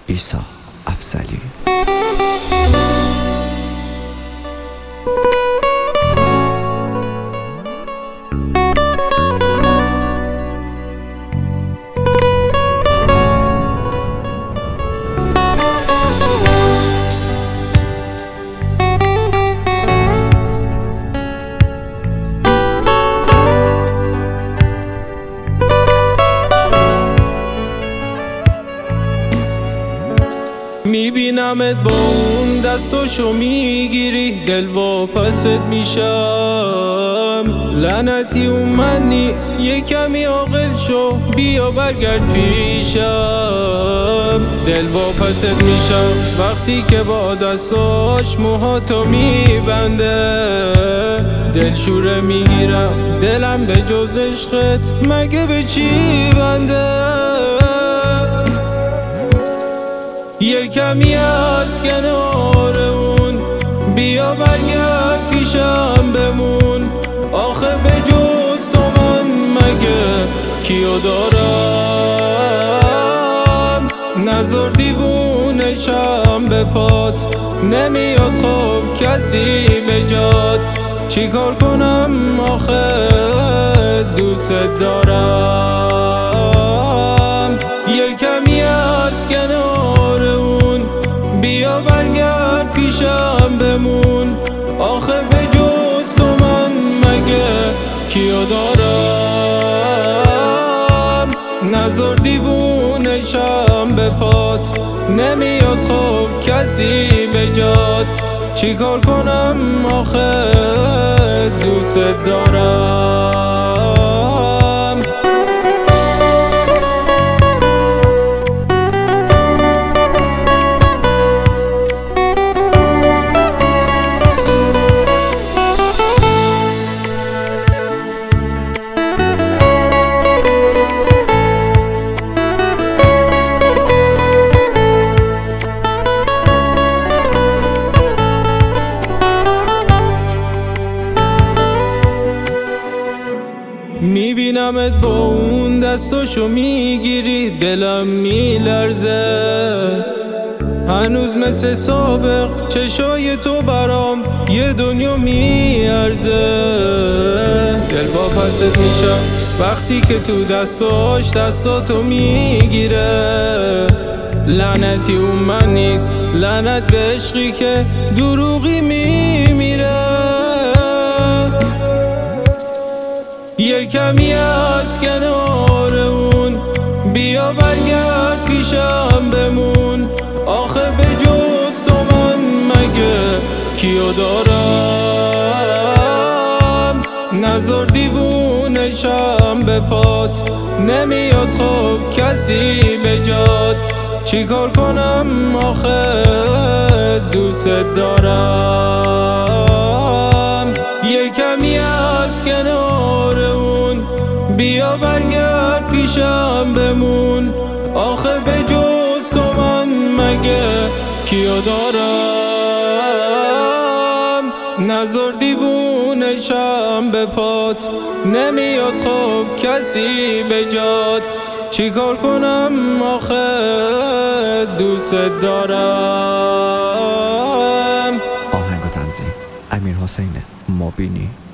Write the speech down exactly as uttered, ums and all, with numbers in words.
عیسی افضلی. میبینمت با اون دستاشو میگیری، دل واپست میشم. لعنتی اون من نیست، یه کمی عاقل شو، بیا برگرد پیشم. دل واپست میشم وقتی که با دستاش موهاتو میبنده. دل شوره میگیرم، دلم به جز عشقت مگه به چی بنده. یه کمی از کنار اون، بیا برگرد پیشم بمون. آخه به جز تو من مگه کیو دارم؟ نظر دیوونشم به پات، نمیاد خب کسی به جات. چی کار کنم آخه دوست دارم. یه کمی از کنار اون، بیا برگرد پیشم بمون. آخه به جز تو من مگه کیو دارم؟ نظر دیوونشم به پات، نمیاد خب کسی به جات. چی کار کنم آخه دوست دارم. میبینمت با اون دستاشو میگیری، دلم میلرزه. هنوز مثل سابق چشای تو برام یه دنیا میارزه. دل واپست میشم وقتی که تو دستاش دستاتو میگیره. لعنتی اون من نیست، لعنت به عشقی که دروغی میمیره. یه کمی از کنار اون، بیا برگرد پیشم بمون. آخه به جز تو من مگه کیو دارم؟ نظر دیوونشم به پات، نمیاد خب کسی به جات. چی کار کنم آخه دوست دارم. یه کمی از کنار اون، بیا برگرد پیشم بمون. آخه به جز تو من مگه کیو دارم؟ نظر دیوونشم به پات، نمیاد خب کسی به جات. چی کار کنم آخه دوست دارم. آهنگ و تنظیم امیر حسین مبینی.